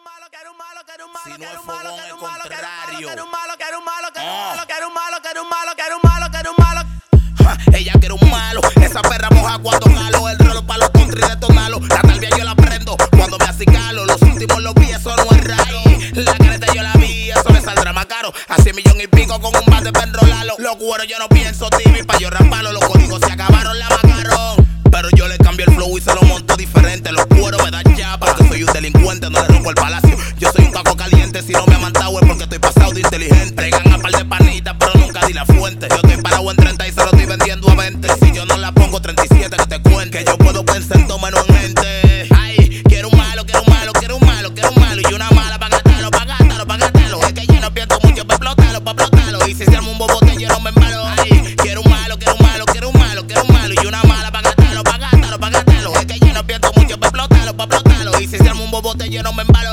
Si no es fogón, el contrario. Ella quiere un malo, esa perra moja cuando jalo. El rolo pa' los country detonalo. La talvia yo la prendo cuando me acicalo. Los últimos los vi, eso no es raro. La careta yo la vi, eso me saldrá más caro. A 100 millones y pico con un bate para enrolarlo. Los cueros yo no pienso TV pa' yo ramparlo. Los códigos se acabaron, la macaron. Pero yo le cambio el flow y se lo monto diferente. Los cueros me dan chapa, porque soy un delincuente, no le rompo el palacio. Yo soy un caco caliente, si no me ha matado es porque estoy pasado de inteligente. Traigan a par de panitas, pero nunca di la fuente. Yo estoy parado en 30 y se lo estoy vendiendo a 20. Si yo no la pongo 37 que te cuente. Que yo puedo pensar en todo menos en gente. Ay, quiero un malo, quiero un malo, quiero un malo, quiero un malo. Y una mala pa' gastarlo, pa' gastarlo, pa' gastarlo. Es que yo no pierdo mucho pa' explotarlo, pa' explotarlo. Y si se arma un bobote yo no me embalo. Ay, quiero un malo, quiero un malo, quiero un malo, quiero un malo. Y una mala pa' gastarlo, pa' gastarlo, pa' gastarlo. Es que yo no pierdo mucho pa' explotarlo, pa' explotarlo. Y si se arma un bobote yo no me embalo.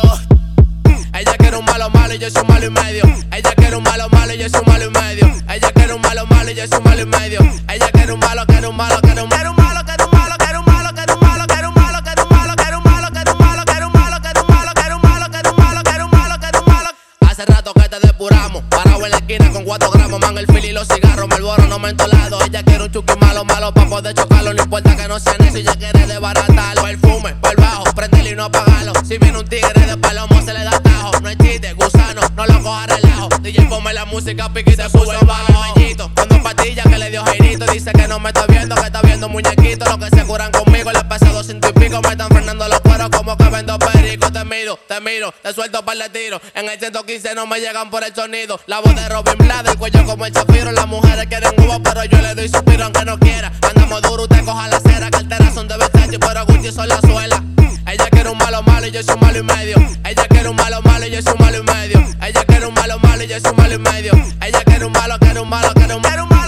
Ella quiere un malo malo y yo soy un malo y medio. Ella quiere un malo malo y yo soy un malo y medio. Ella quiere un malo malo y yo soy un malo y medio. Ella quiere un malo, quiere un malo, quiere un malo, quiere un malo, quiere un malo, quiere un malo, quiere un malo, quiere un malo, quiere un malo, quiere un malo, quiere un malo, quiere un malo, quiere un malo, quiere un malo, quiere un malo, quiere un malo. Hace rato que te depuramos, parado en la esquina con 4 gramos, man, el fili y los cigarros, Marlboro no mentolado. Ella quiere un chuki malo malo pa' poder chocarlo, no importa que no sea necio, ella quiere desbaratarlo. Perfume, por bajo, prendele y no apagarlo. Si viene un tigre de palomo se le da tajo. No es chiste, gusano, no lo coja relajo. DJ ponme la música, piquita, sube el bajo. Mellito, con 2 pastillas que le dio Jairito. Dice que no me está viendo, que está viendo muñequito. Los que se curan conmigo, les pesa 200 y pico. Me están frenando los cueros como que vendo perico. Te miro, te suelto par de tiro. En el 115 no me llegan por el sonido. La voz de Robin Blade, el cuello como el Chafiro. Las mujeres quieren hubo, pero yo le doy suspiro aunque no quiera. Andamos duro, usted coja la cera. Carteras son de Versace, pero Gucci son la suela. Ella quiere un malo malo y yo soy un malo y medio. Ella quiere un malo malo y yo soy un malo y medio. Ella quiere un malo malo y yo soy un malo y medio. Ella quiere un malo, quiere un malo, quiere un malo.